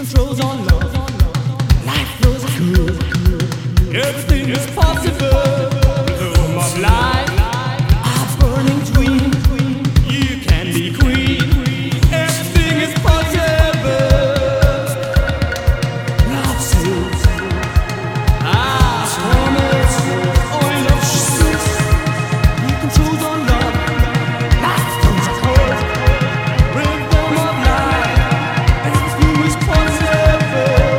controls on love. Life feels good. Everything is possible. The room of life, a burning dream. You can be queen. Everything is possible. Love says, I promise. Only love says, he controls on love. Life comes apart. Rhythm of life. Everything is possible.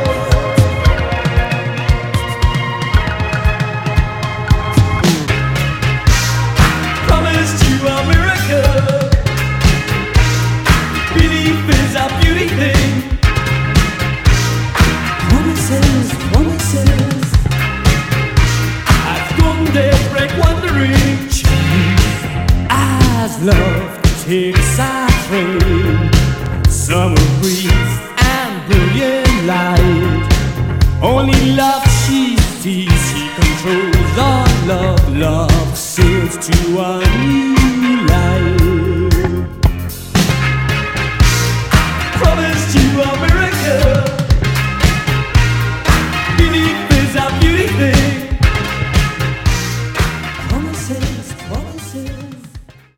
Promised you a miracle. Belief is a beauty thing. Promises, promises. As golden days break wandering chains. As love takes our train. Summer breeze and brilliant light. Only love she sees. She controls all love. Love sails to a new